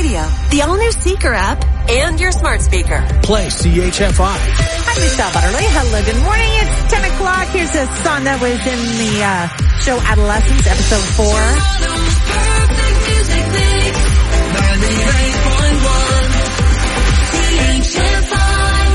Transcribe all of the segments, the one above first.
Radio, the all-new Seeker app, and your smart speaker. Play CHFI. Hi, Michelle Butterly. Hello, good morning. It's 10 o'clock. Here's a song that was in the show Adolescence, episode 4. 98.1 CHFI.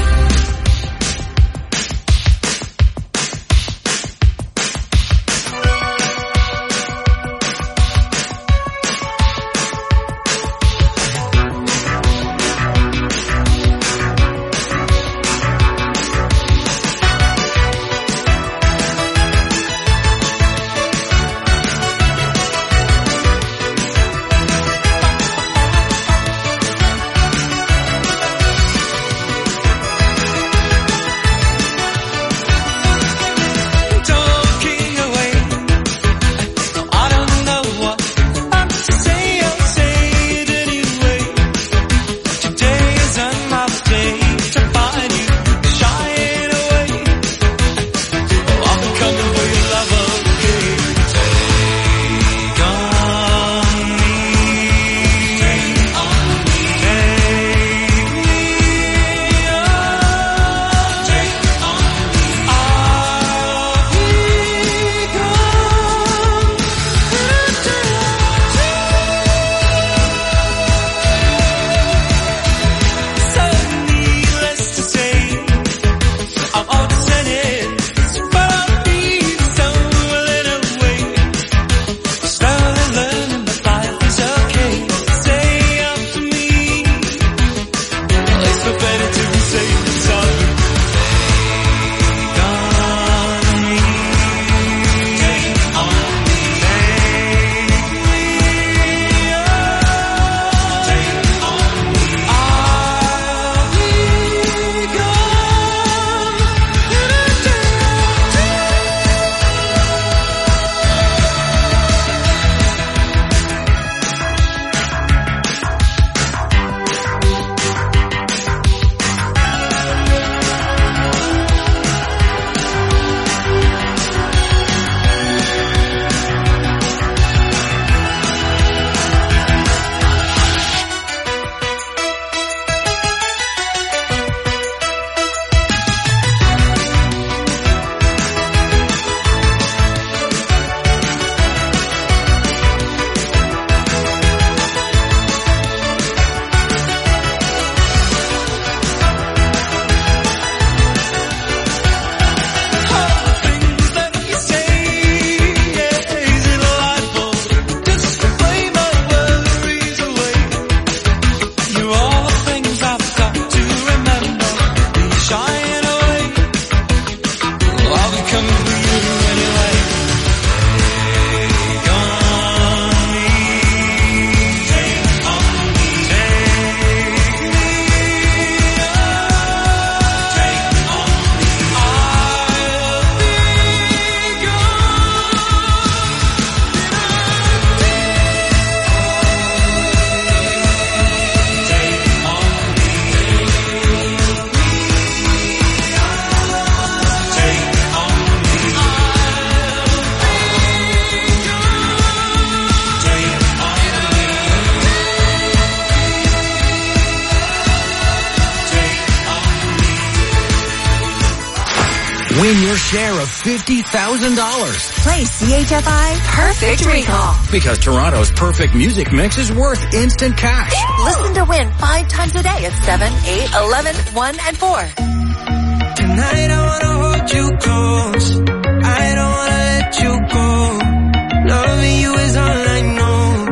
Win your share of $50,000. Play CHFI Perfect Recall. Because Toronto's perfect music mix is worth instant cash. Listen to win 5 times a day at 7, 8, 11, 1, and 4. Tonight I wanna hold you close. I don't wanna let you go. Loving you is all I know.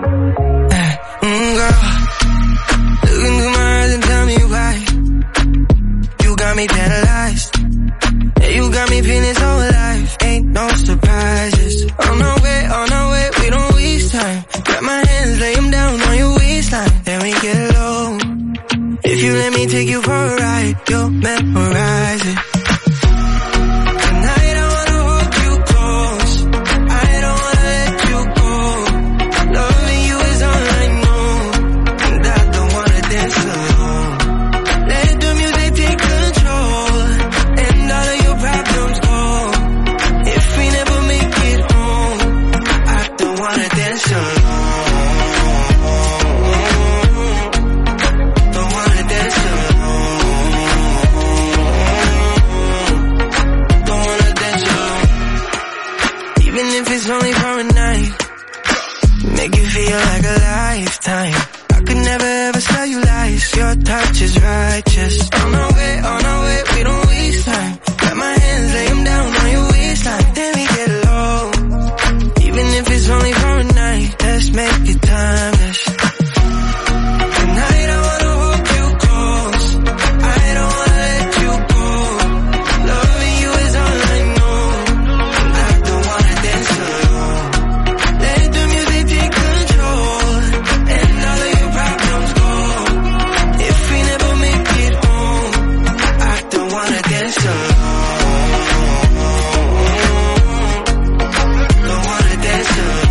Girl, look into my eyes and tell me why. You got me paralyzed. You got me feeling so alive. Ain't no surprises. On our way, we don't waste time. Grab my hands, lay them down on your waistline. Then we get low. If you let me take you for a ride, you'll memorize it. Tonight I wanna hold you close. I don't wanna let you go. Loving you is all I know. And I don't wanna dance alone. Let the music take control. And all of your problems go. If we never make it home, I don't wanna dance alone. never ever tell you lies. Your touch is righteous. On our way, we don't waste time. Got my hands, lay them down on your waistline. Then we get low. Even if it's only for a night, let's make it timeless. Tonight I wanna hold you close. I don't wanna let you go. Loving you is all I know. I don't wanna dance alone. Let the music take control, and all of your problems go. If we never make it home, I don't wanna dance alone. Don't wanna dance alone.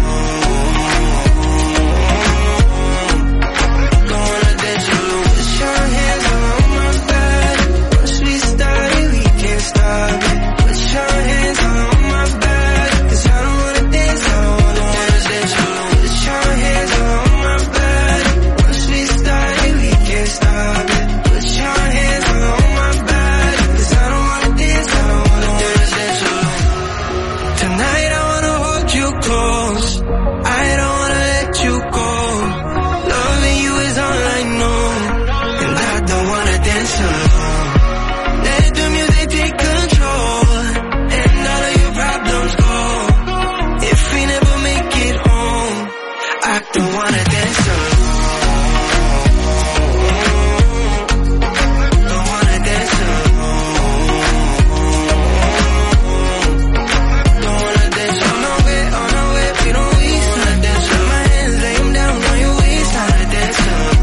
Don't wanna dance alone. Put your hands on my back. Once we started, we can't stop it. Put your hands on my back, 'cause I don't wanna dance alone. Don't wanna dance alone. Put your hands on my back. Once we started, we can't stop it. Put your hands on my back, 'cause I don't wanna dance alone. Don't wanna dance alone. Tonight I wanna hold you close. I don't wanna let you go. Loving you is all I know, and I don't wanna dance alone. Let the music take control, and all of your problems go. If we never make it home, I don't wanna dance alone. Don't wanna dance alone. Don't wanna dance on our way, we don't waste time. Dance with my hands, lay them down on your waist. Wanna dance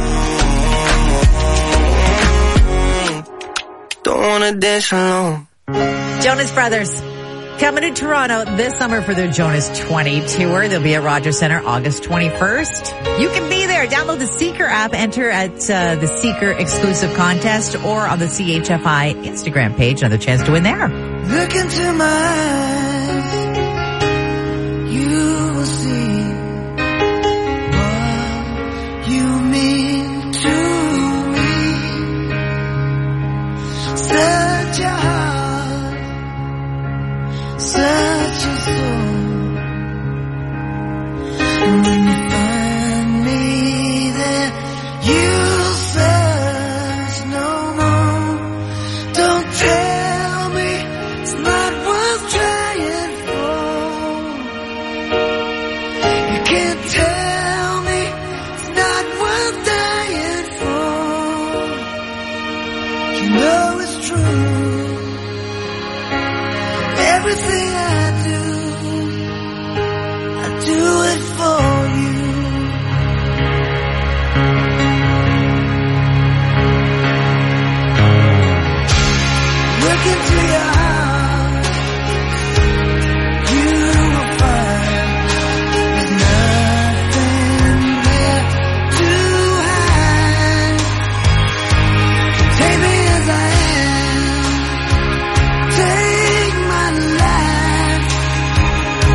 alone. Don't wanna dance alone. Jonas Brothers coming to Toronto this summer for their Jonas 20 tour. They'll be at Rogers Centre August 21st. You can be there. Download the Seeker app, enter at the Seeker exclusive contest or on the CHFI Instagram page. Another chance to win there. Look into my eyes, you will see what you mean to me. Such a heart, such a soul. And when you find me there, you'll search no more. Don't tell me it's not worth trying for. You can't tell me it's not worth dying for. You know it's true. Everything I do it for you. Look into your heart, you will find there's nothing there to hide. Take me as I am, take my life.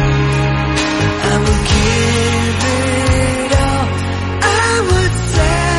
I will give it all. I would say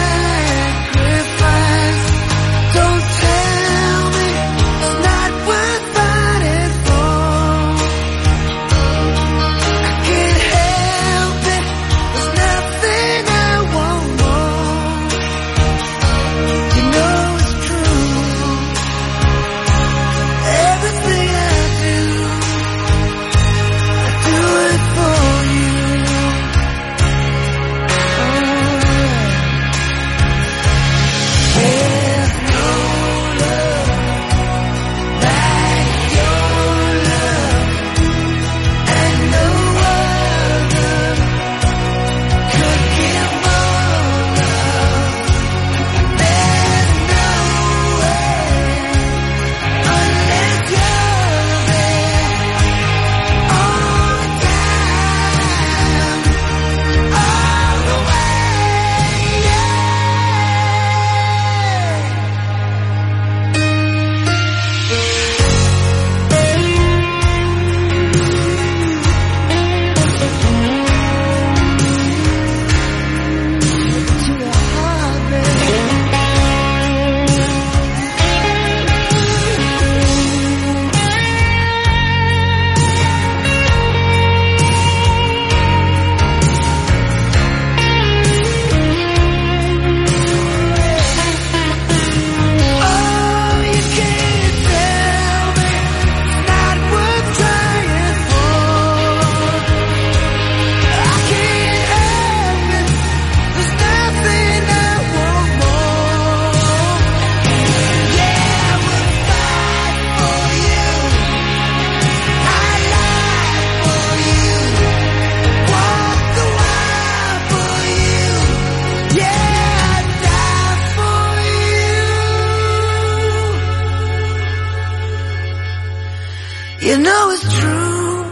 You know it's true.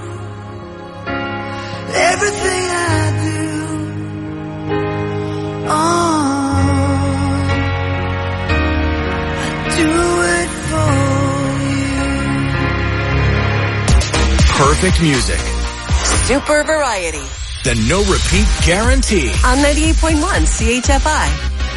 Everything I do, I do it for you. Perfect music. Super variety. The no repeat guarantee. On 98.1 CHFI.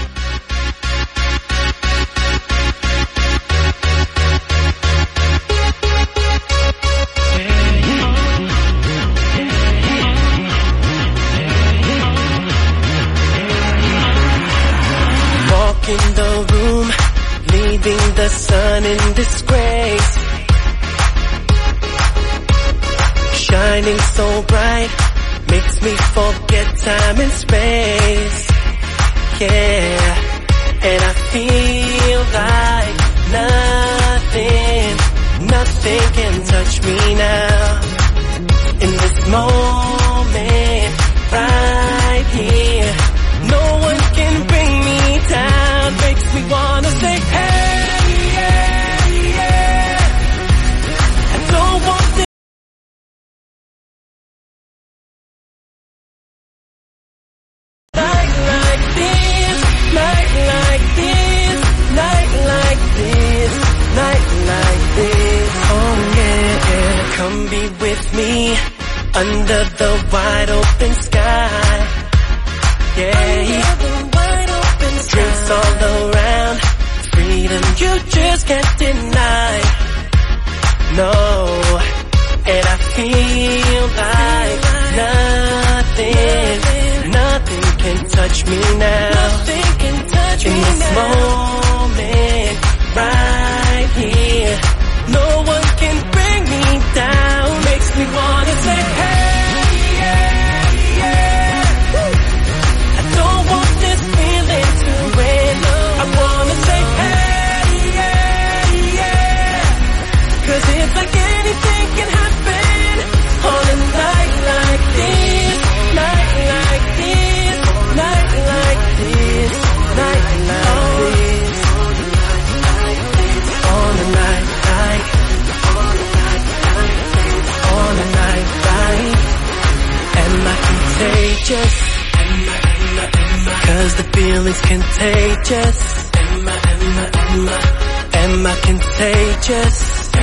In the room, leaving the sun in disgrace, shining so bright, makes me forget time and space. Yeah, and I feel like nothing can touch me now. In this moment, right here, no one can bring me down. Makes me wanna say, hey, yeah, yeah. I don't want this night like this, night like this, night like this, night like this. Oh yeah, yeah. Come be with me under the wide open sky. Yeah. Drinks all around, freedom you just can't deny. No, and I feel like nothing can touch me now. In this moment, right here, no one can bring me down. Makes me wanna say, hey, yeah, yeah. I don't want this feeling to end. I wanna say, hey, yeah, yeah. 'Cause it's like anything can happen on a night like this, night like this, night like this, night like this, on a night like, on a night like. Am I contagious? 'Cause the feeling's contagious. Am I contagious?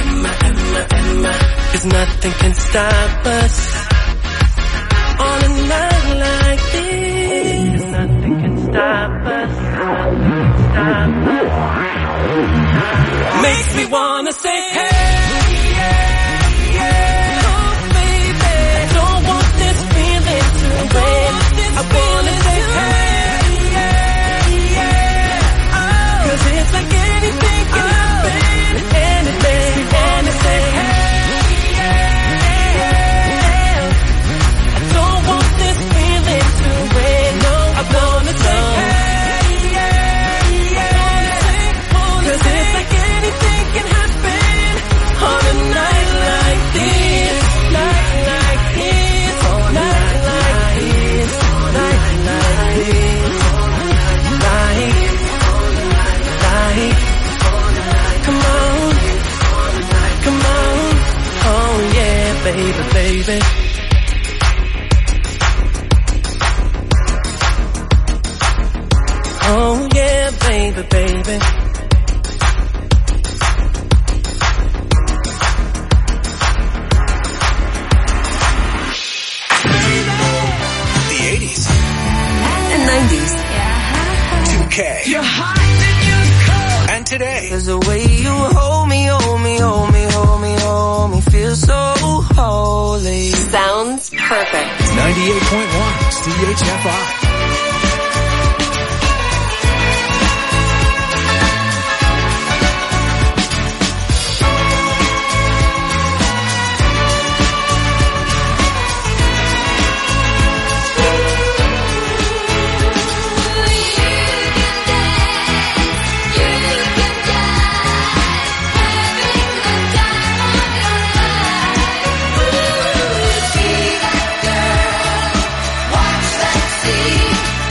'Cause nothing can stop us on a night like this. Nothing can stop us. Makes me wanna say, hey, yeah, yeah. Oh, baby, I don't want this feeling to end. I wanna say, hey, yeah, yeah. Oh, 'cause it's like anything can happen. And it makes me wanna say, hey, yeah, yeah. I don't want this feeling to end. No, I wanna say, hey, yeah, yeah. 'Cause it's like anything can happen on a night like this, night like this, night like this, night like this, like, come on, come on, oh yeah, baby, baby. Oh yeah, baby, baby. The 80s. And 90s. 2K. And today. There's a way you hold me, hold me, hold me, hold me, hold me, feel so holy. Sounds perfect. 98.1 CHFI. Watch that scene.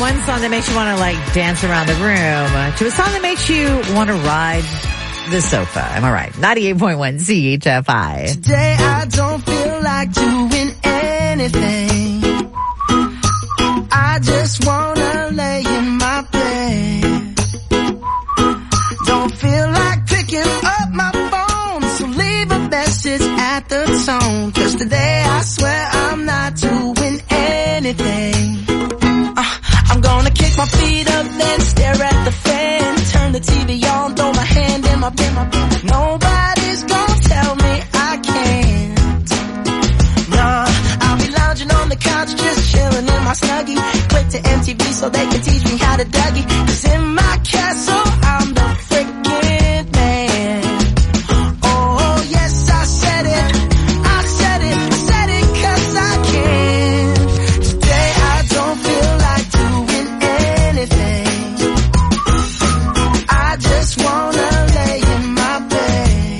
one song that makes you want to dance around the room to a song that makes you want to ride the sofa. Am I right? 98.1 CHFI. Today I don't feel like doing anything. I just wanna lay in my bed. Don't feel like picking up my phone, so leave a message at the tone. 'Cause today I swear I'm not doing anything. I'm gonna kick my feet up, then stare at the fan. Turn the TV on, throw my hand in my bin. Nobody's gonna tell me I can't. Nah, I'll be lounging on the couch, just chilling in my Snuggie. Click to MTV so they can teach me how to Dougie. 'Cause in my castle, I'm the freaking man. Oh, yes, I said it. I said it. I said it 'cause I can. Today I don't feel like doing anything. I just wanna lay in my bed.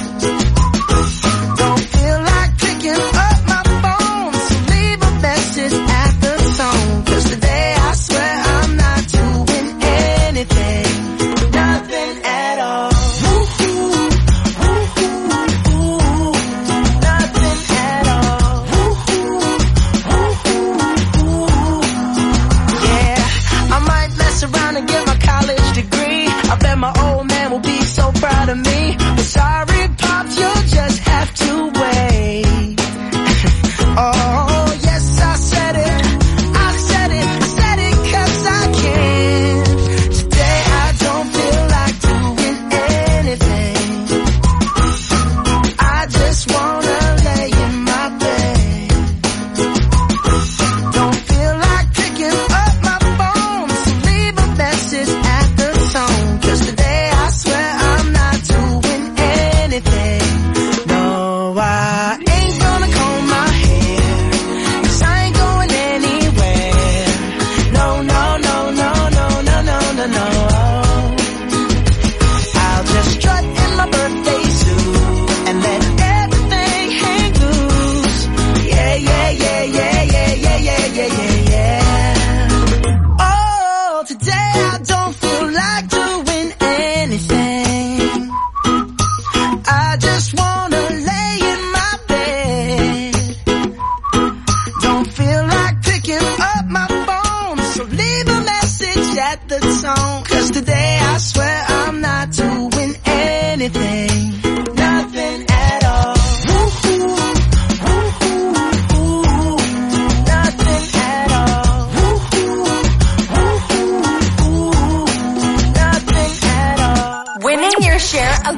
Don't feel like picking up my phone, so leave a message at the tone. 'Cause today I swear I'm not doing anything. Nothing at all. Woo-hoo, woo-hoo, woo-hoo. Nothing at all. Woo-hoo, woo-hoo, woo-hoo. Yeah, I might mess around and get my college degree. I bet my old man will be so proud of me. But sorry, Pops, you'll just have to wait. Oh, yes, I said it. I said it. I said it 'cause I can. Today I don't feel like doing anything. I just wanna lay in my bed. Don't feel like picking up my phone, so leave a message at the tone. 'Cause today I swear I'm not doing anything. No, I ain't gonna comb my hair, 'cause I ain't going anywhere. No, no, no, no, no, no, no, no, no. I'll just strut in my birthday suit and let everything hang loose. Yeah, yeah, yeah, yeah, yeah, yeah, yeah, yeah, yeah, yeah. Oh, today I don't feel like doing anything. I just wanna lay in my bed. Don't feel like picking up my phone, so leave a message at the tone. 'Cause today I swear I'm not doing anything. Nothing at all. Woo-hoo, woo-hoo, woo-hoo. Nothing at all. Woo-hoo, woo-hoo, woo-hoo. Nothing at all. Winning your share of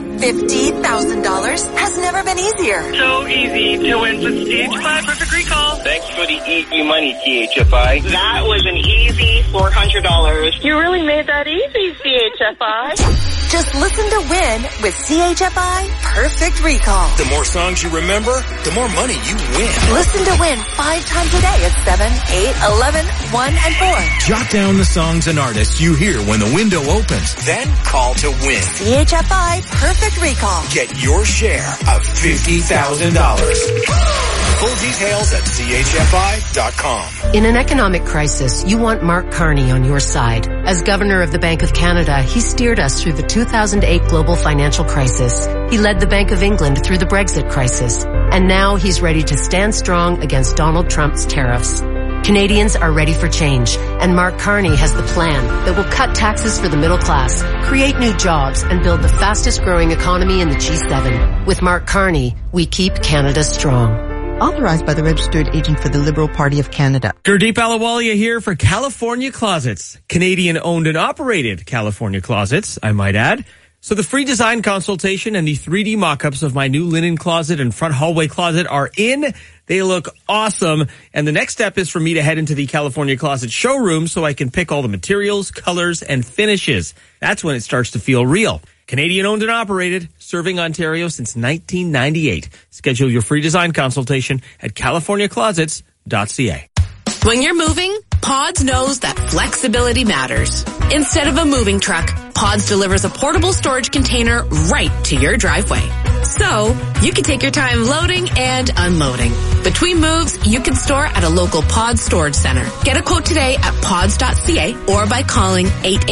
$50,000 has never been easier. So easy to win with CHFI Perfect Recall. Thanks for the easy money, CHFI. That was an easy $400. You really made that easy, CHFI. Just listen to win with CHFI Perfect Recall. The more songs you remember, the more money you win. Listen to win 5 times a day at 7, 8, 11, 1, and 4. Jot down the songs and artists you hear when the window opens. Then call to win. CHFI Perfect Recall. Get your share of $50,000. Full details at chfi.com. In an economic crisis, you want Mark Carney on your side. As Governor of the Bank of Canada, he steered us through the 2008 global financial crisis. He led the Bank of England through the Brexit crisis. And now he's ready to stand strong against Donald Trump's tariffs. Canadians are ready for change, and Mark Carney has the plan that will cut taxes for the middle class, create new jobs, and build the fastest growing economy in the G7. With Mark Carney, we keep Canada strong. Authorized by the Registered Agent for the Liberal Party of Canada. Gurdeep Ahluwalia here for California Closets. Canadian owned and operated California Closets, I might add. So the free design consultation and the 3D mock-ups of my new linen closet and front hallway closet are in. They look awesome. And the next step is for me to head into the California Closet showroom so I can pick all the materials, colors, and finishes. That's when it starts to feel real. Canadian owned and operated, serving Ontario since 1998. Schedule your free design consultation at californiaclosets.ca. When you're moving, Pods knows that flexibility matters. Instead of a moving truck, Pods delivers a portable storage container right to your driveway. So, you can take your time loading and unloading. Between moves, you can store at a local Pods storage center. Get a quote today at pods.ca or by calling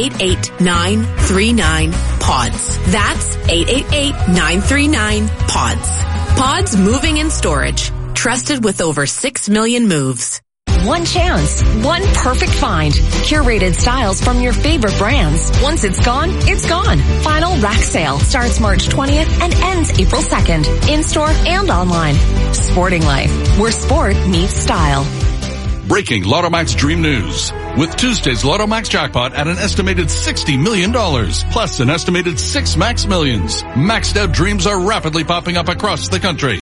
888-939-PODS. That's 888-939-PODS. Pods Moving and Storage. Trusted with over 6 million moves. One chance, one perfect find. Curated styles from your favorite brands. Once it's gone, it's gone. Final rack sale starts March 20th and ends April 2nd. In-store and online. Sporting Life, where sport meets style. Breaking Lotto Max Dream News. With Tuesday's Lotto Max jackpot at an estimated $60 million, plus an estimated 6 Max Millions. Maxed out dreams are rapidly popping up across the country.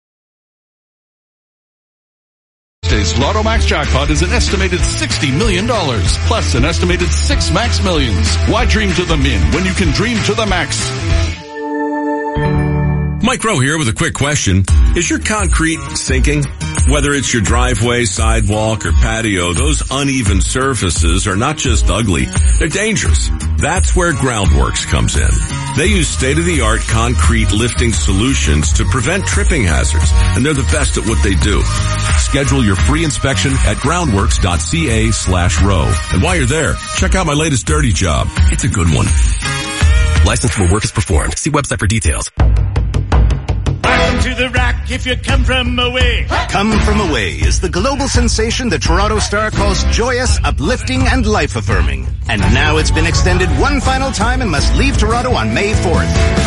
Tuesday's Lotto Max jackpot is an estimated $60 million, plus an estimated 6 Max Millions. Why dream to the min when you can dream to the max? Mike Rowe here with a quick question. Is your concrete sinking? Whether it's your driveway, sidewalk, or patio, those uneven surfaces are not just ugly, they're dangerous. That's where Groundworks comes in. They use state-of-the-art concrete lifting solutions to prevent tripping hazards, and they're the best at what they do. Schedule your free inspection at groundworks.ca/row. And while you're there, check out my latest dirty job. It's a good one. Licensed where work is performed. See website for details. Welcome to the Rock if you come from away. Come From Away is the global sensation the Toronto Star calls joyous, uplifting, and life-affirming. And now it's been extended one final time and must leave Toronto on May 4th.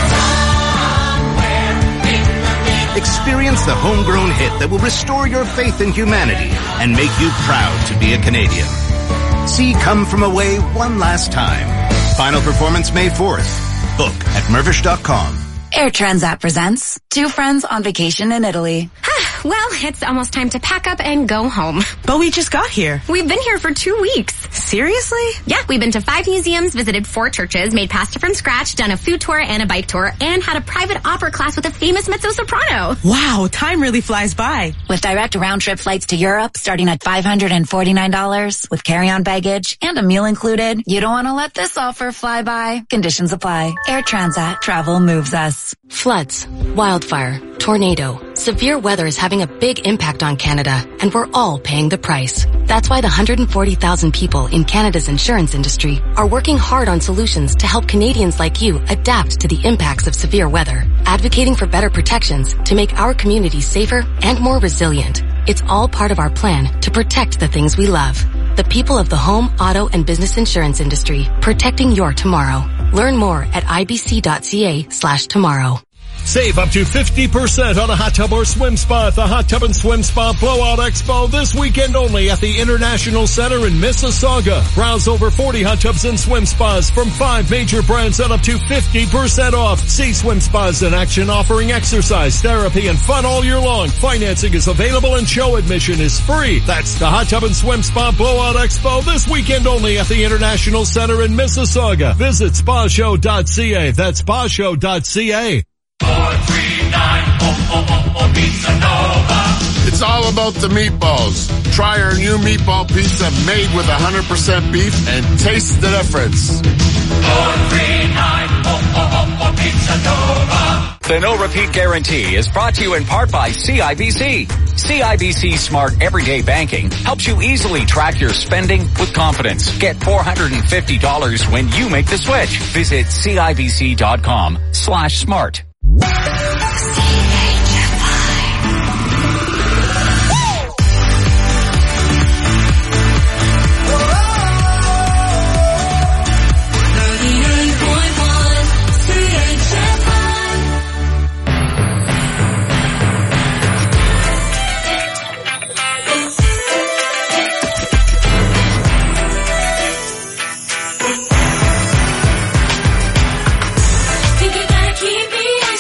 Experience the homegrown hit that will restore your faith in humanity and make you proud to be a Canadian. See Come From Away one last time. Final performance May 4th. Book at Mervish.com. Air Transat presents Two Friends on Vacation in Italy. Well, it's almost time to pack up and go home. But we just got here. We've been here for 2 weeks. Seriously? Yeah, we've been to 5 museums, visited 4 churches, made pasta from scratch, done a food tour and a bike tour, and had a private opera class with a famous mezzo-soprano. Wow, time really flies by. With direct round-trip flights to Europe starting at $549 with carry-on baggage and a meal included, you don't want to let this offer fly by. Conditions apply. Air Transat. Travel moves us. Floods, wildfire, tornado, severe weather is having a big impact on Canada, and we're all paying the price. That's why the 140,000 people in Canada's insurance industry are working hard on solutions to help Canadians like you adapt to the impacts of severe weather, advocating for better protections to make our communities safer and more resilient. It's all part of our plan to protect the things we love. The people of the home, auto, and business insurance industry, protecting your tomorrow. Learn more at ibc.ca/tomorrow. Save up to 50% on a hot tub or swim spa at the Hot Tub and Swim Spa Blowout Expo this weekend only at the International Center in Mississauga. Browse over 40 hot tubs and swim spas from 5 major brands at up to 50% off. See swim spas in action offering exercise, therapy, and fun all year long. Financing is available and show admission is free. That's the Hot Tub and Swim Spa Blowout Expo this weekend only at the International Center in Mississauga. Visit spashow.ca. That's spashow.ca. 439 Pizza Nova. It's all about the meatballs. Try our new meatball pizza made with 100% beef and taste the difference. 439 Pizza Nova. The No Repeat Guarantee is brought to you in part by CIBC. CIBC Smart Everyday Banking helps you easily track your spending with confidence. Get $450 when you make the switch. Visit CIBC.com/smart. Keep me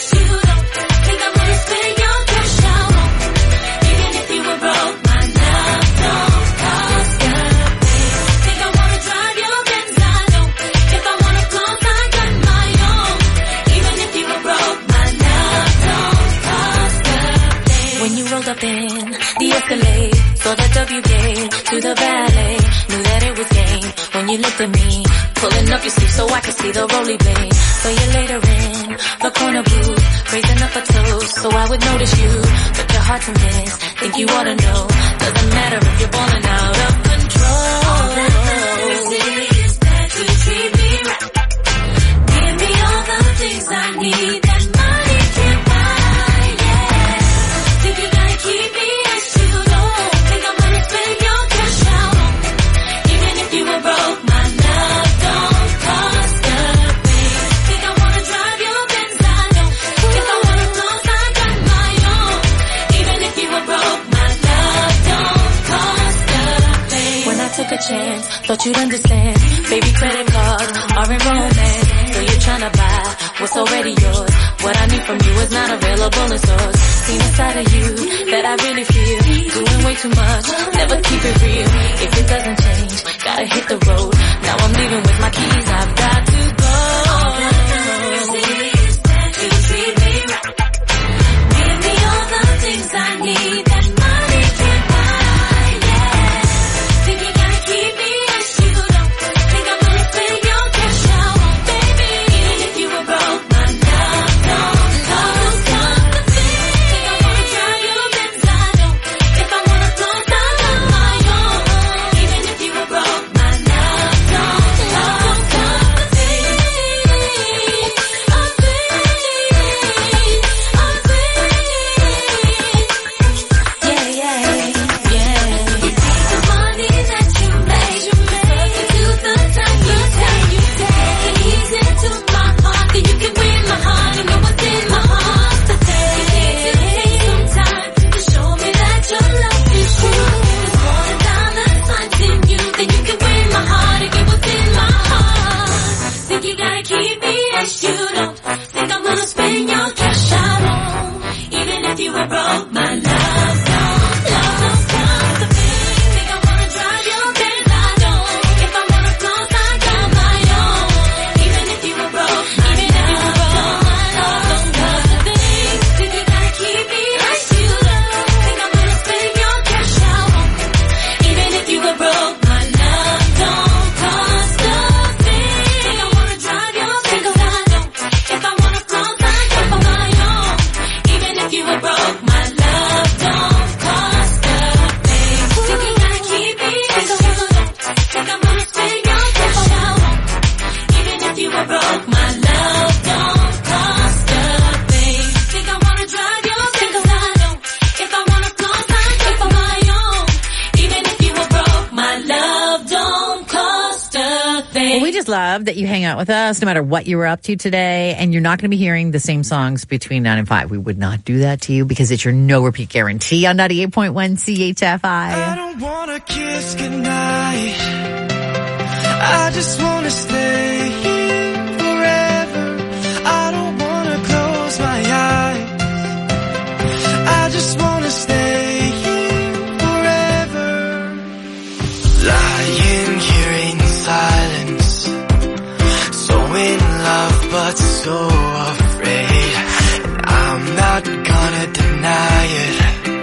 when you looked at me. Pulling up your sleeve so I could see the roly blade. So you later in the corner booth, raising up a toast so I would notice you. But your heart's a mess, think you ought to know. Doesn't matter if you're balling out of control. All that matters is that you treat me right. Give me all the things I need that money can't buy, yeah. Think you gotta keep me as you don't. Think I'm gonna spend your cash out on me. Even if you were broke, my love don't cost a thing. Think I wanna drive your Benz, I know. If I wanna close, I got my own. Even if you were broke, my love don't cost a thing. When I took a chance, thought you'd understand. Baby, credit cards aren't romance. So you're trying to buy what's already yours. What I need from you is not available in stores. Seen a side of you that I really feel. Doing way too much, never keep it real. If it doesn't change, gotta hit the road. Now I'm leaving with my keys, I've got to go. All that matters is that you treat me right. Give me all the things I need that money can't buy, yeah. Think you gotta keep me as you don't. Think I'm gonna spend your cash out on baby. Even if you were broke, my love don't cost a thing. Think I wanna drive your Benz, I don't. If I wanna close, I got my own. Even if you were broke, my love don't cost a thing. Yeah, yeah, yeah. You see the money that you made. Do the time you take. Ease into my heart, then you can win my heart. You know what's in my heart today. You take some time to show me that your love is true. There's more than dollar signs in you, then you can win my heart and get what's in my heart. Think you gotta keep me as you don't. Think I'm gonna spend your cash out on. Even if you were broke, my love don't cost a thing. Think I wanna drive your Benz, I don't. If I wanna close, I got my own. Even if you were broke, my love don't cost a thing. Think you gotta keep me as you don't. Think I'm gonna spend your cash out on me. Even if you were broke, my love don't cost a thing. Think I wanna drive your Benz, I don't. If I wanna close, I got my own. Even if you were broke, my love don't cost a thing. Think you gotta keep me as you don't. Think I'm gonna spend your cash out on me. Even if you were broke, my love don't cost a thing. Think I wanna drive your Benz, I don't. If I wanna close, I got my own. Even if you were broke, my love don't cost a thing. Well, we just love that you hang out with us no matter what you were up to today, and you're not going to be hearing the same songs between 9 and 5. We would not do that to you because it's your no repeat guarantee on 98.1 CHFI. I don't wanna kiss goodnight. I just wanna stay here forever. I don't wanna close my eyes. I just wanna stay here forever. Lying here in silence, so in love but so afraid. And I'm not gonna deny it.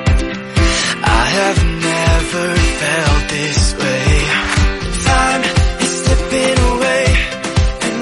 I have never felt this way. Time is slipping away, and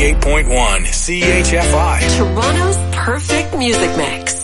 98.1 CHFI. Toronto's perfect music mix.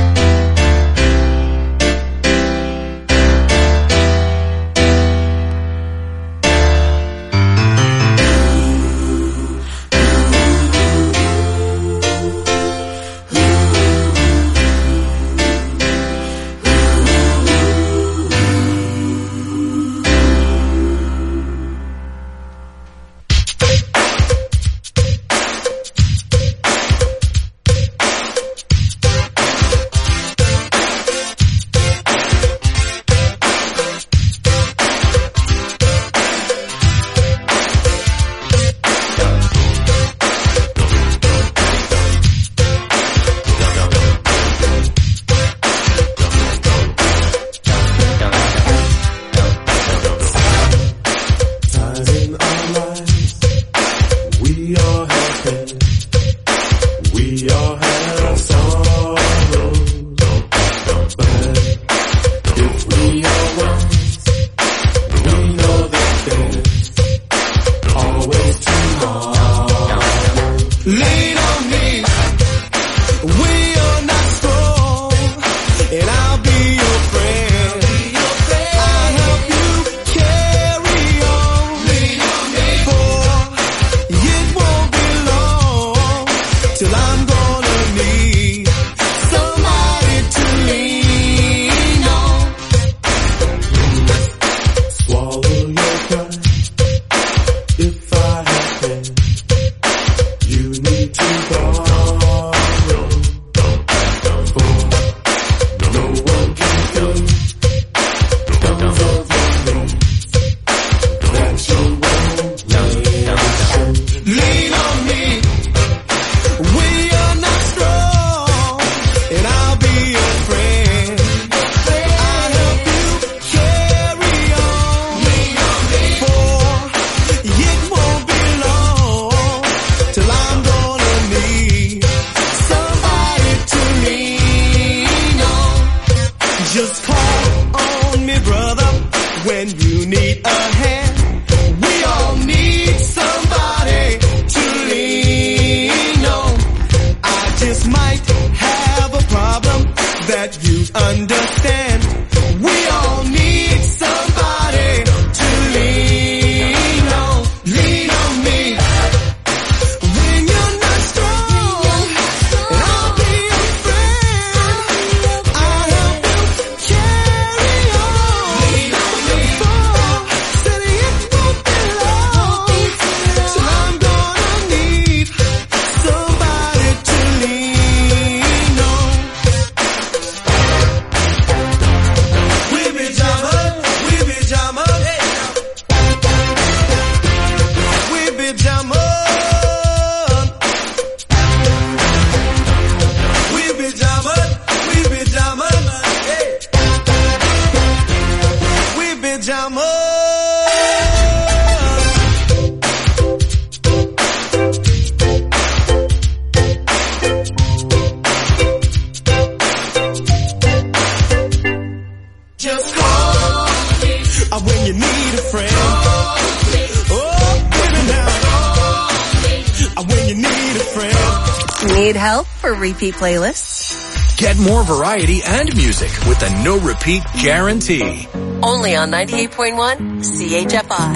Need help for repeat playlists? Get more variety and music with the no repeat guarantee. Only on 98.1 CHFI.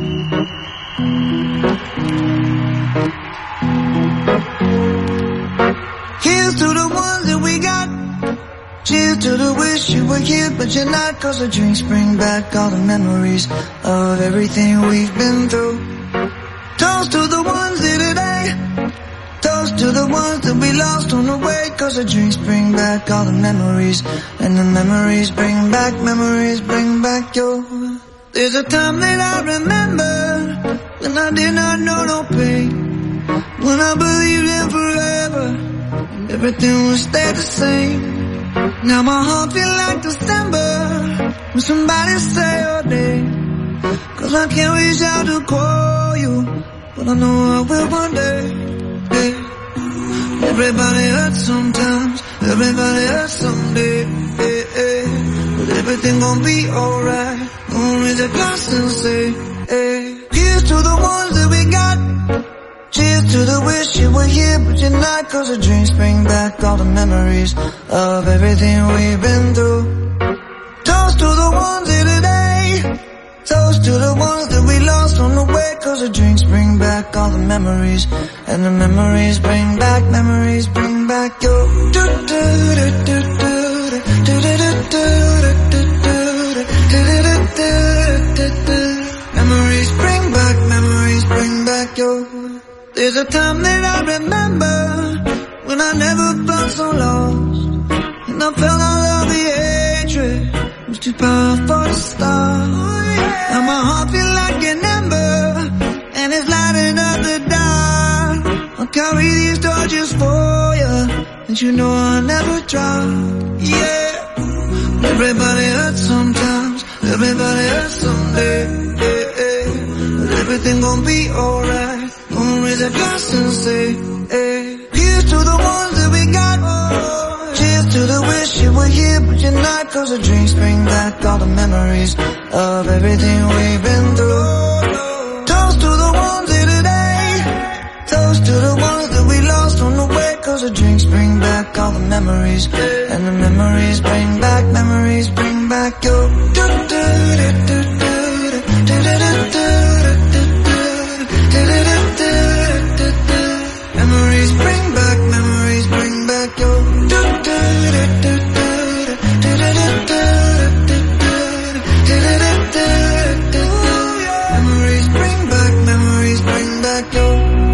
Here's to the ones that we got. Cheers to the wish you were here, but you're not. Cause the drinks bring back all the memories of everything we've been through. Toast to the ones here today. Toast to the ones that we lost on the way. Cause the drinks bring back all the memories. And the memories bring back your. There's a time that I remember when I did not know no pain. When I believed in forever, everything would stay the same. Now my heart feel like December when somebody say your name. Cause I can't reach out to call you, but I know I will one day. Hey. Everybody hurts sometimes, everybody hurts someday. Hey, hey. But everything gon' be alright. Gonna raise a glass and say, hey. Here's to the ones that we got. Cheers to the wish you were here, but you're not, 'cause the dreams bring back all the memories of everything we've been through. Toast to the ones here today. Toast to the ones that we lost on the way, 'cause the drinks bring back all the memories, and the memories bring back your memories bring back your. There's a time that I remember when I never felt so lost, and I felt all of the hatred was too powerful to stop. Now my heart feels like an ember, and it's lighting up the dark. I'll carry these torches for you, and you know I'll never drop. Yeah, everybody hurts sometimes, everybody hurts someday. But everything gon' be alright. Gonna raise a glass and say, hey. Here's to the ones that we got. Cheers to the wish you were here, but you're not, 'cause the drinks bring back all the memories of everything we've been through. Toast to the ones here today. Toast to the ones that we lost on the way, 'cause the drinks bring back all the memories, and the memories bring back your. Memories bring back your. Memories bring back your.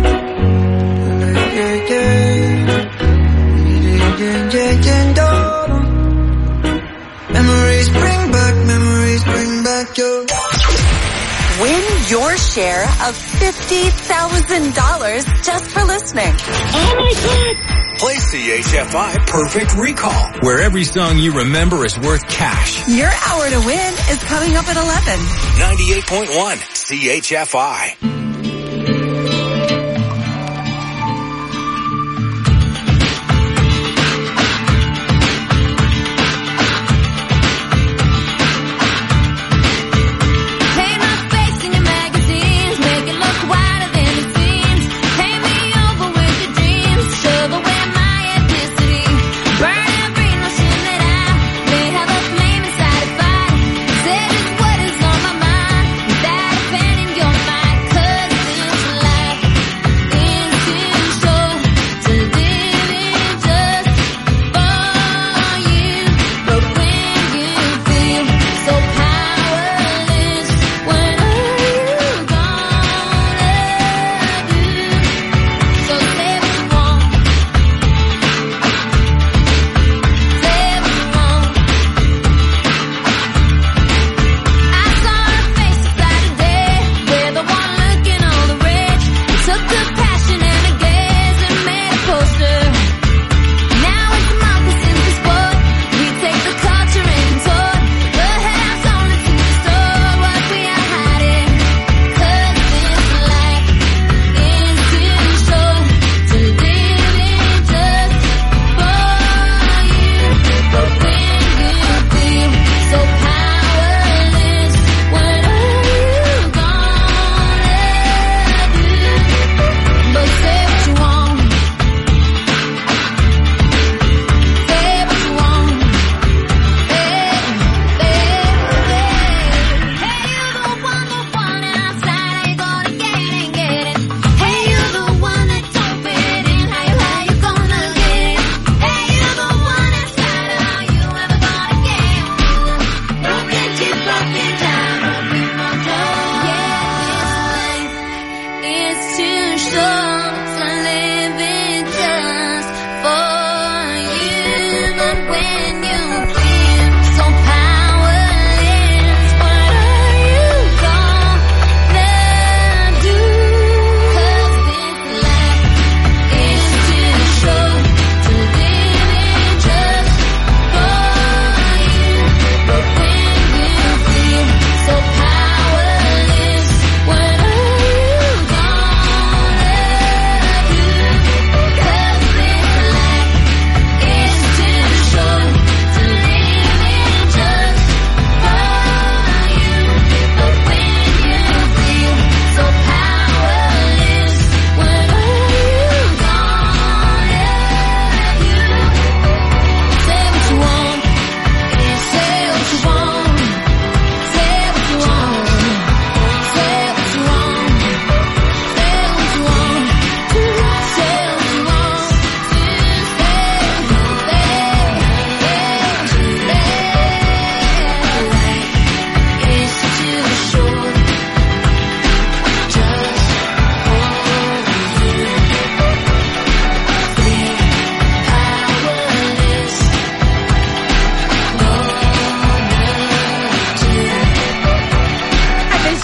Memories bring back your. Win your share of $50,000 just for listening. Oh my God! Play CHFI Perfect Recall, where every song you remember is worth cash. Your hour to win is coming up at 11. 98.1 CHFI. Said it's what is on my mind, that abandoned your mind.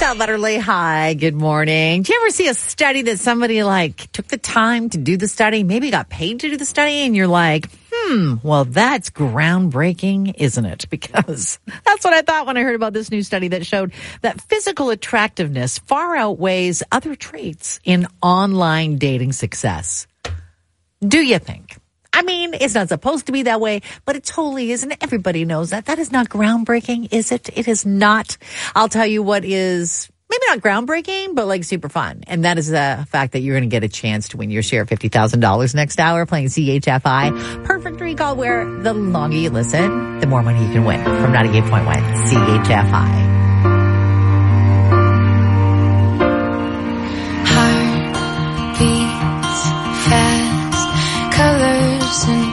Bell Butterly, hi, good morning. Do you ever see a study that somebody took the time to do the study, maybe got paid to do the study, and you're like, well, that's groundbreaking, isn't it? Because that's what I thought when I heard about this new study that showed that physical attractiveness far outweighs other traits in online dating success. Do you think? I mean, it's not supposed to be that way, but it totally isn't. Everybody knows that. That is not groundbreaking, is it? It is not. I'll tell you what is maybe not groundbreaking, but super fun. And that is the fact that you're going to get a chance to win your share of $50,000 next hour playing CHFI. Perfect Recall, where the longer you listen, the more money you can win from 98.1 CHFI. Heart beats fast, colors and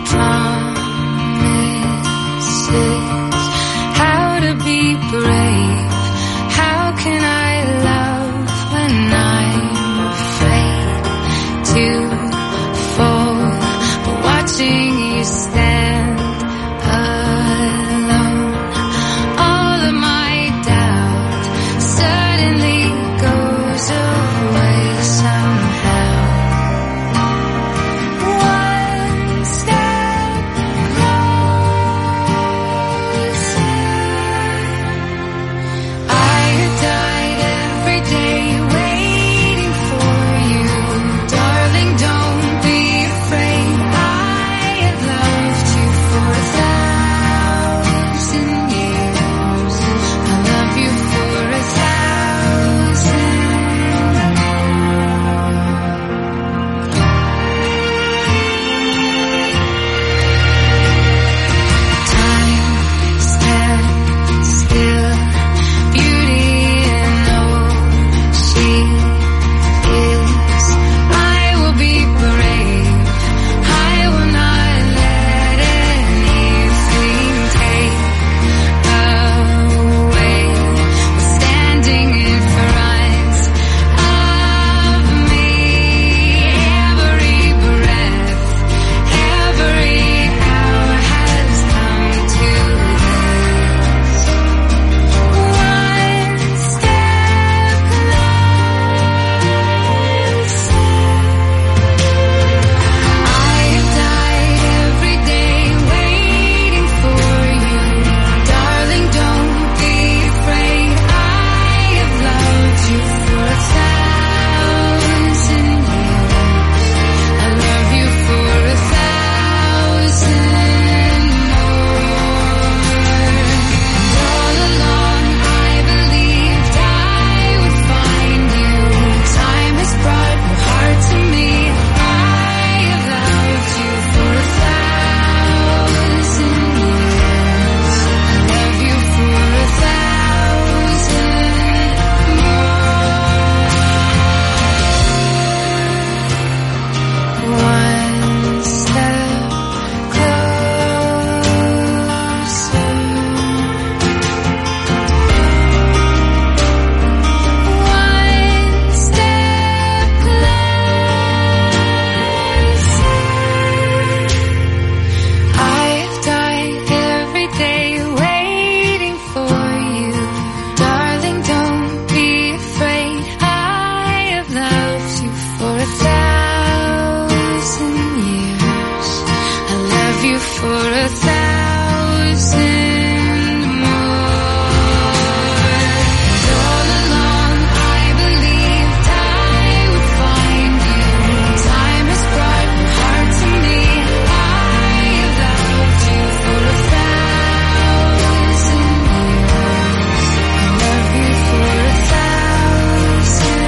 promises. How to be brave? How can I love when I'm afraid to fall? But watching you stand alone, all of my doubt suddenly goes away somehow. One step closer. I have died every day waiting for you. Darling, don't be afraid. I have loved you for 1,000 years. I love you for 1,000 Time stands still. Beauty and all she is. I will be brave. I will not let anything take away. Standing in front of me, every breath, every hour has come to this. One step closer. I have died every day waiting for you. Darling, don't be afraid. I have loved you for 1,000 years. I love you for 1,000 more. And all along I believed I would find you. Time has brought your heart to me. I have loved you for 1,000 years. I love you for 1,000 more. One step closer. One step closer. I have died every day waiting for you. Darling, don't be afraid. I have loved you for 1,000 years. I love you for 1,000 more. And all along I believed I would find you. Time has brought your heart to me. I have loved you for 1,000 years. I love you for 1,000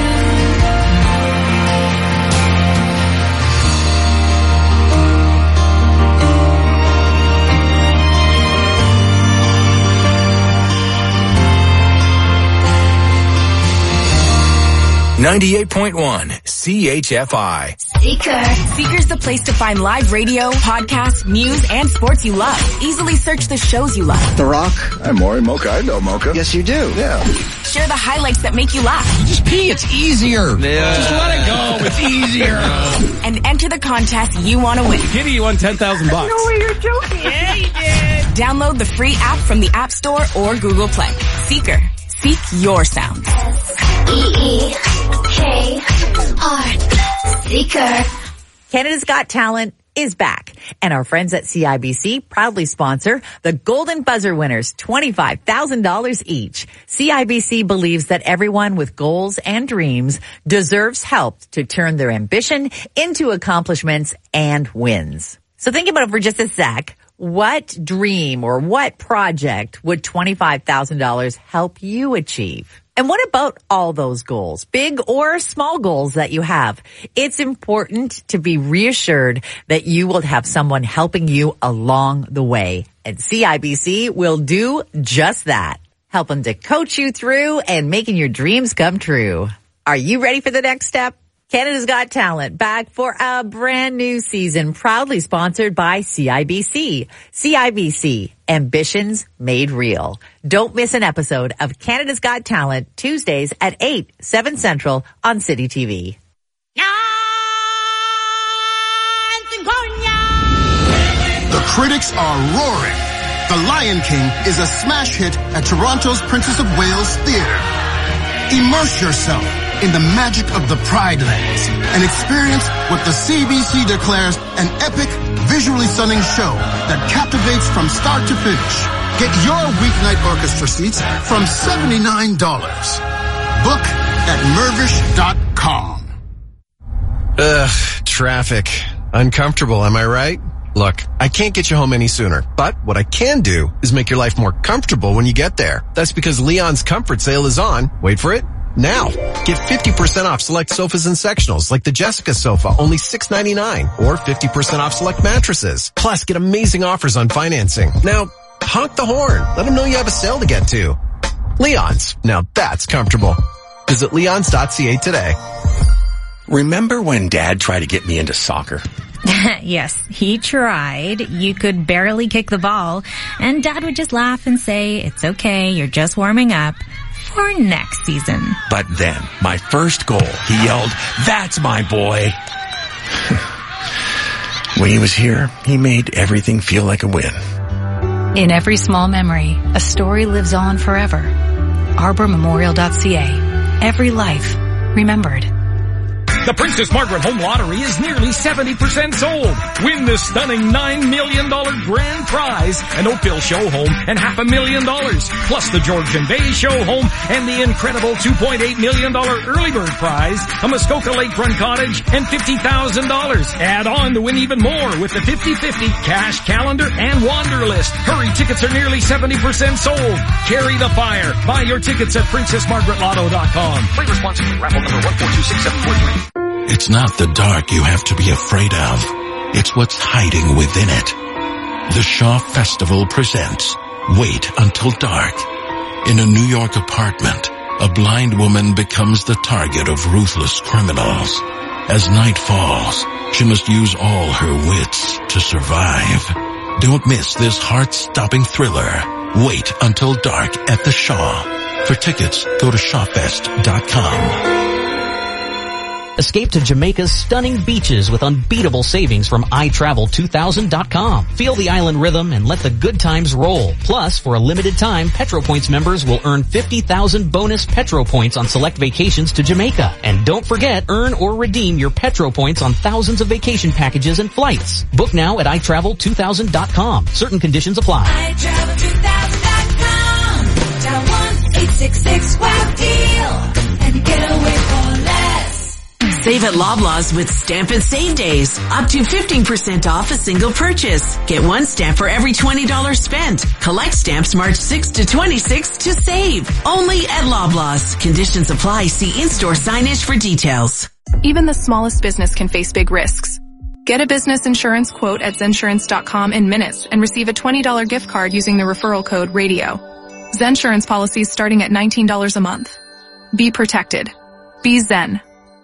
98.1 CHFI. Seeker's the place to find live radio, podcasts, news, and sports you love. Easily search the shows you love. The Rock. I'm Maury Mocha. I know Mocha. Yes, you do. Yeah. Share the highlights that make you laugh. Just pee. It's easier. Yeah. Just let it go. It's easier. And enter the contest you want to win. Kitty, you won $10,000. No way, you're joking. Yeah, you did. Download the free app from the App Store or Google Play. Seeker. Seek your sound. Seeker. Canada's Got Talent is back, and our friends at CIBC proudly sponsor the Golden Buzzer winners, $25,000 each. CIBC believes that everyone with goals and dreams deserves help to turn their ambition into accomplishments and wins. So think about it for just a sec. What dream or what project would $25,000 help you achieve? And what about all those goals, big or small goals that you have? It's important to be reassured that you will have someone helping you along the way. And CIBC will do just that, helping to coach you through and making your dreams come true. Are you ready for the next step? Canada's Got Talent, back for a brand new season, proudly sponsored by CIBC. CIBC, ambitions made real. Don't miss an episode of Canada's Got Talent, Tuesdays at 8, 7 Central on City TV. The critics are roaring. The Lion King is a smash hit at Toronto's Princess of Wales Theatre. Immerse yourself in the magic of the Pride Lands and experience what the CBC declares an epic, visually stunning show that captivates from start to finish. Get your weeknight orchestra seats from $79. Book at Mervish.com. Ugh, traffic. Uncomfortable, am I right? Look, I can't get you home any sooner, but what I can do is make your life more comfortable when you get there. That's because Leon's Comfort Sale is on. Wait for it. Now, get 50% off select sofas and sectionals like the Jessica sofa, only $6.99, or 50% off select mattresses. Plus, get amazing offers on financing. Now, honk the horn. Let them know you have a sale to get to. Leon's. Now that's comfortable. Visit leons.ca today. Remember when Dad tried to get me into soccer? Yes, he tried. You could barely kick the ball, and Dad would just laugh and say, "It's okay, you're just warming up for next season." But then, my first goal, he yelled, "That's my boy!" When he was here, he made everything feel like a win. In every small memory, a story lives on forever. ArborMemorial.ca. Every life remembered. The Princess Margaret Home Lottery is nearly 70% sold. Win the stunning $9 million grand prize, an Oakville show home, and $500,000, plus the Georgian Bay show home and the incredible $2.8 million early bird prize, a Muskoka lakefront cottage, and $50,000. Add on to win even more with the 50/50 cash calendar and Wanderlist. Hurry, tickets are nearly 70% sold. Carry the fire. Buy your tickets at PrincessMargaretLotto.com. Play responsibly. Raffle number 1426743. It's not the dark you have to be afraid of. It's what's hiding within it. The Shaw Festival presents Wait Until Dark. In a New York apartment, a blind woman becomes the target of ruthless criminals. As night falls, she must use all her wits to survive. Don't miss this heart-stopping thriller. Wait Until Dark at the Shaw. For tickets, go to shawfest.com. Escape to Jamaica's stunning beaches with unbeatable savings from iTravel2000.com. Feel the island rhythm and let the good times roll. Plus, for a limited time, PetroPoints members will earn 50,000 bonus Petro Points on select vacations to Jamaica. And don't forget, earn or redeem your Petro Points on thousands of vacation packages and flights. Book now at iTravel2000.com. Certain conditions apply. iTravel2000.com. Dial 1-866-WOW-DEAL and get away for less. Save at Loblaws with Stamp and Save Days. Up to 15% off a single purchase. Get one stamp for every $20 spent. Collect stamps March 6 to 26 to save. Only at Loblaws. Conditions apply. See in-store signage for details. Even the smallest business can face big risks. Get a business insurance quote at Zensurance.com in minutes and receive a $20 gift card using the referral code RADIO. Zensurance policies starting at $19 a month. Be protected. Be Zen.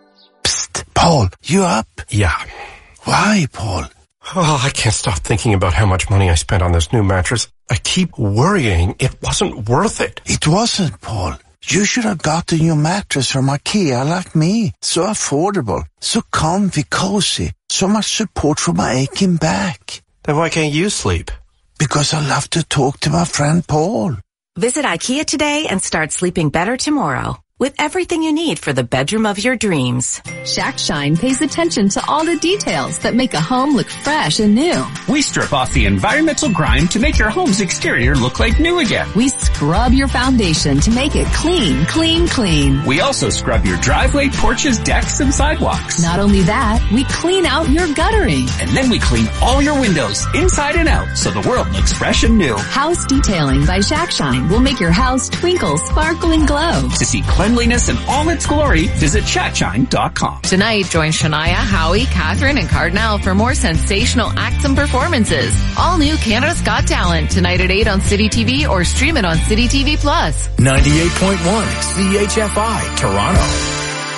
Paul, you up? Yeah. Why, Paul? Oh, I can't stop thinking about how much money I spent on this new mattress. I keep worrying it wasn't worth it. It wasn't, Paul. You should have gotten your mattress from IKEA like me. So affordable, so comfy, cozy, so much support for my aching back. Then why can't you sleep? Because I love to talk to my friend Paul. Visit IKEA today and start sleeping better tomorrow. with everything you need for the bedroom of your dreams. Shack Shine pays attention to all the details that make a home look fresh and new. We strip off the environmental grime to make your home's exterior look like new again. We scrub your foundation to make it clean, clean, clean. We also scrub your driveway, porches, decks, and sidewalks. Not only that, we clean out your guttering. And then we clean all your windows inside and out so the world looks fresh and new. House detailing by Shack Shine will make your house twinkle, sparkle, and glow. To see cleanliness in all its glory, visit shackshine.com. Tonight, join Shania, Howie, Catherine, and Cardinal for more sensational acts and performances. All new Canada's Got Talent, tonight at 8 on City TV or stream it on City TV+. 98.1 CHFI, Toronto.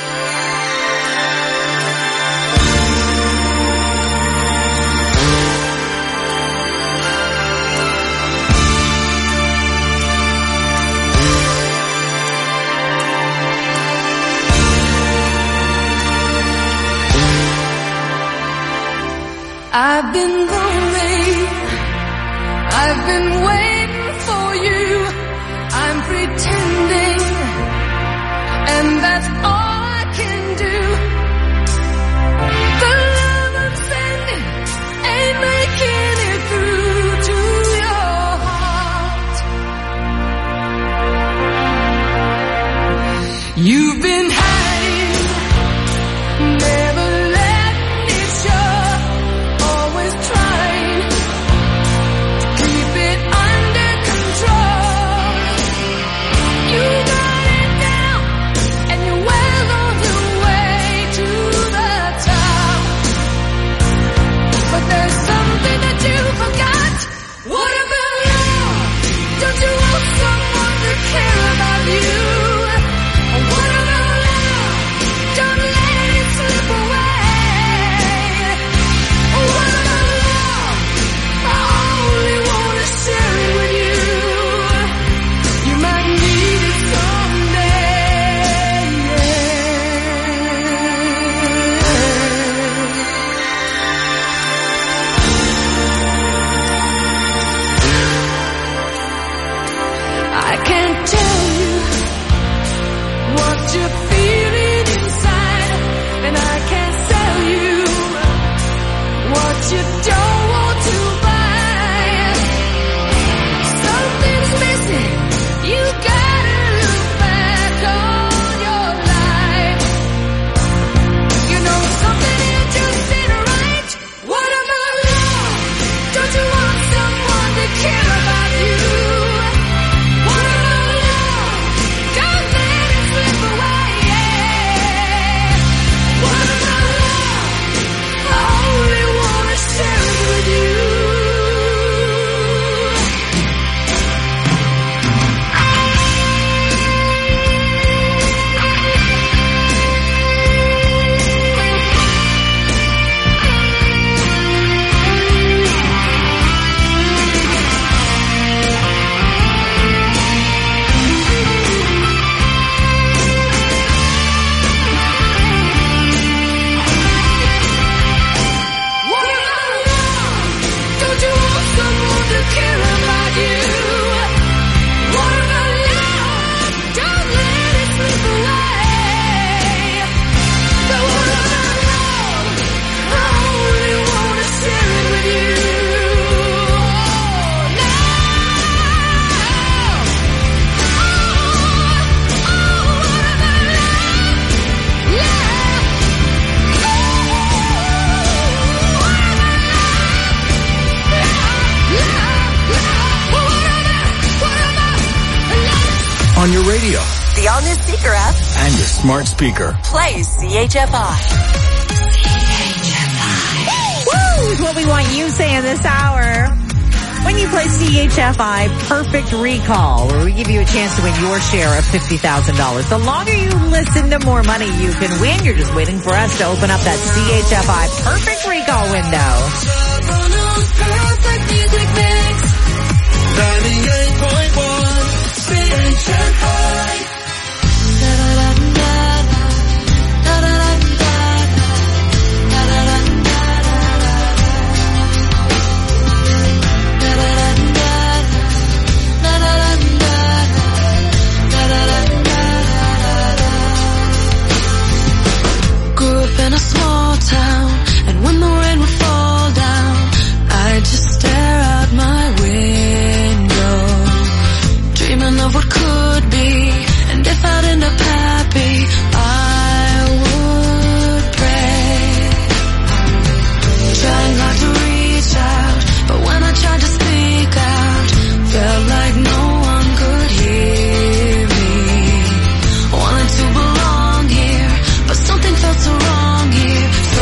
I've been lonely, I've been waiting for you, I'm pretending, and that's all I can do. The love I'm sending ain't making it through to your heart. You've been hiding, never letting it show. Trying to keep it under control. You got it down, and you're well on your way to the top. But there's something that you forgot. What about love? Don't you want someone to care about you? What about love? Don't let it slip away. What about you're feeling inside, and I can't sell you what you don't want to buy. Something's missing, you gotta look back on your life. You know something ain't just ain't right. What about love? Don't you want someone to care about you? What about love? Don't let it slip away. What about love? I only wanna share it with you. On your radio, the all-new speaker app, and your smart speaker. Play CHFI. Woo is what we want you saying this hour. When you play CHFI Perfect Recall, where we give you a chance to win your share of $50,000. The longer you listen, the more money you can win. You're just waiting for us to open up that CHFI Perfect Recall window. Perfect music mix.